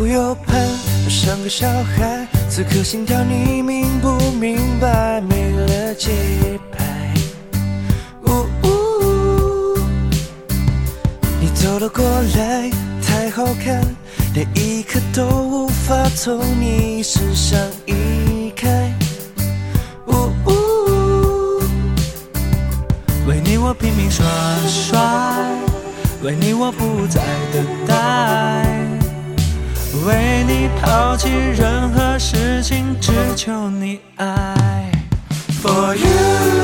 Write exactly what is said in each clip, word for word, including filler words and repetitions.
左右盼，像个小孩，此刻心跳你明不明白？没了节拍，呜呜，你走了过来，太好看，连一刻都无法从你身上移开，呜呜，为你我拼命耍帅，为你我不再等待，为你抛弃任何事情，只求你爱。 For you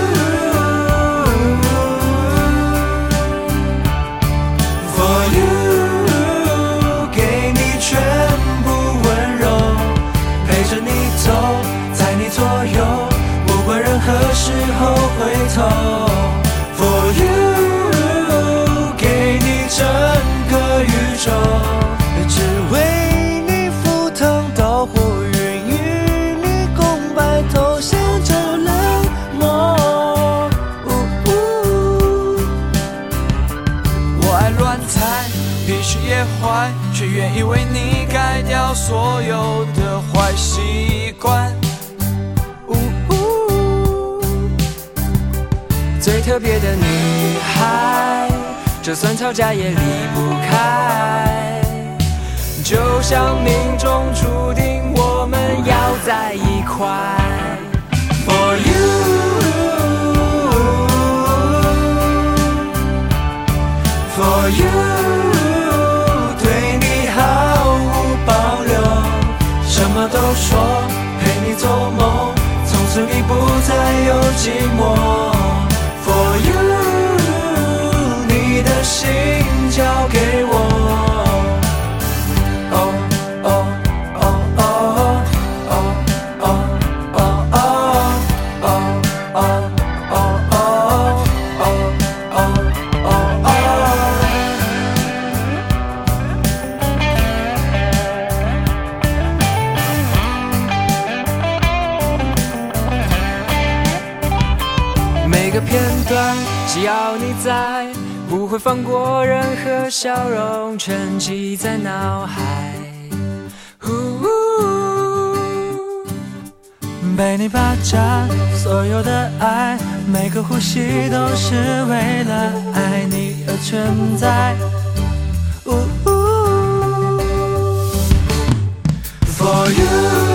For you 给你全部温柔，陪着你走，在你左右，不管任何时候回头。 For you 给你整个宇宙，只为你赴汤蹈火，愿与你共白头，相守冷漠。呜呜，我爱乱猜，必须也坏，却愿意为你改掉所有的坏习惯。呜呜，最特别的女孩，就算吵架也离不开，就像命中注定我们要在一块。 For you For you 对你毫无保留，什么都说，陪你做梦，从此你不再有寂寞。 For you 你的心交给我。 每个片段，只要你在，不会放过任何笑容，沉积在脑海。被你霸占所有的爱，每个呼吸都是为了爱你而存在。For you。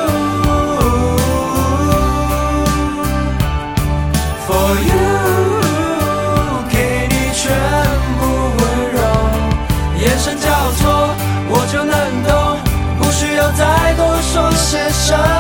For you 给你全部温柔，眼神交错我就能懂，不需要再多说些什么。